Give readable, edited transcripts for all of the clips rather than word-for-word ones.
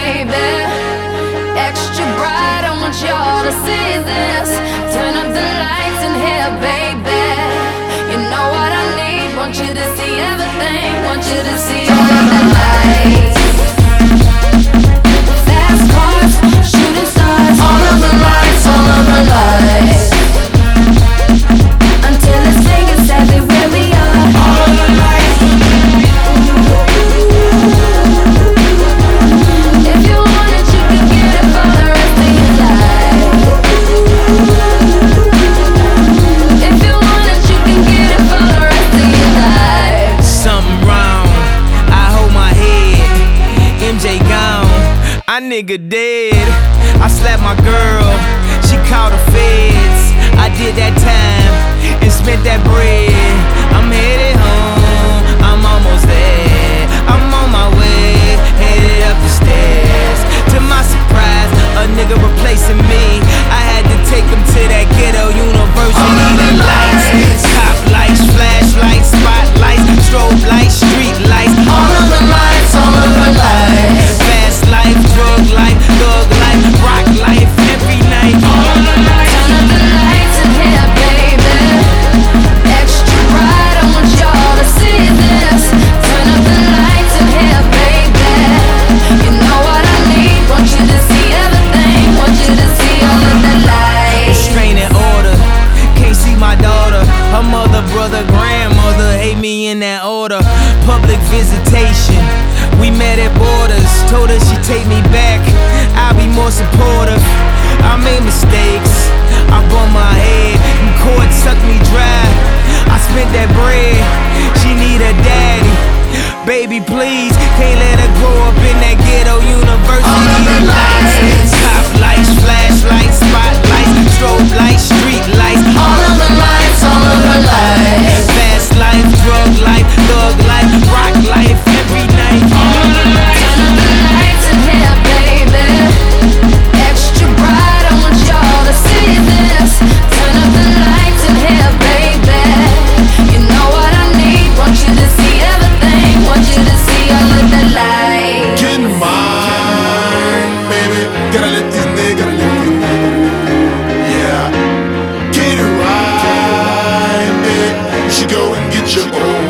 baby. Extra bright, I want y'all to see this. Turn up the lights in here, baby. You know what I need, want you to see everything. Want you to see all of the lights. Fast cars, shooting stars. All of the lights, all of the lights. Until it's Vegas everywhere we are. All of the lights. If you want it, you can get it for the rest of your life. If you want it, you can get it for the rest of your life. Something wrong, I hold my head. MJ gone, I nigga dead. I slapped my girl, she called the feds. I did that time and spent that bread. I'm headed home, I'm almost there. I'm on my way, headed up the stairs. To my surprise, a nigga replacing me. I had to take him to that ghetto university. The lights, top lights, flashlights, spotlights, strobe lights, street lights. All of the lights, all of the lights. Fast life, drug life, thug life, rock life, every night. All of the lights. Turn up the lights in here, baby. Extra bright, I want y'all to see this. Turn up the lights in here, baby. You know what I need, want you to see everything. Want you to see all of the lights. Restraining order, can't see my daughter. Her mother, brother, grandmother hate me in that order. Public visitation, we met at borders. Told her she'd take me back, I'll be more supportive. I made mistakes, I bumped my head, and court sucked me dry. I spent that bread, she need a daddy. Baby, please, can't let her grow up in that ghetto university. All of the lights. Top lights, flashlights, spotlights, strobe lights, street lights. All of the lights, all of the lights. Fast life, drug life, thug life, rock life, every night. All of the lights. Turn up the lights in here, baby. Extra bright, I want y'all to see this. Turn up the lights in here, baby. You know what I need, want you to see everything. Want you to see all of the lights. Get in mine, baby. Gotta let this nigga live. Yeah. Get it right, baby. You should go and get your own.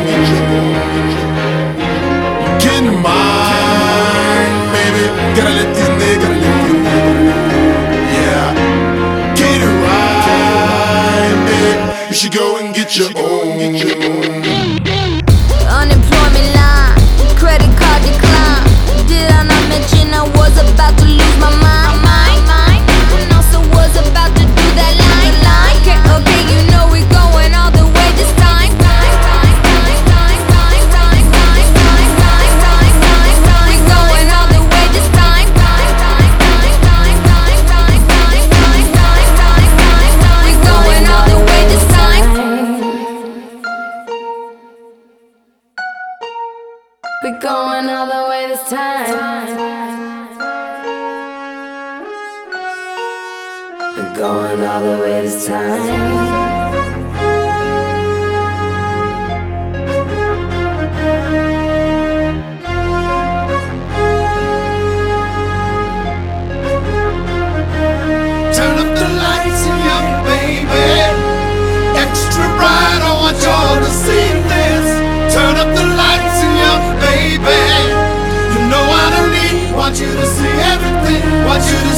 Get in mine, baby. Gotta let this nigga live. Yeah. Get it right, baby. You should go and get your own. Unemployment line, credit card decline. Did I not mention I was about to lose my mind? And also was about to do that line. Okay, you know we're going all the way this time. We're going all the way this time. We're going all the way this time. We're going all the way this time. We're going all the way this time. Turn up the lights in here, baby. Extra bright, I want y'all to see this. Turn up the lights in here, baby. You know what I need, want you to see everything. Want you to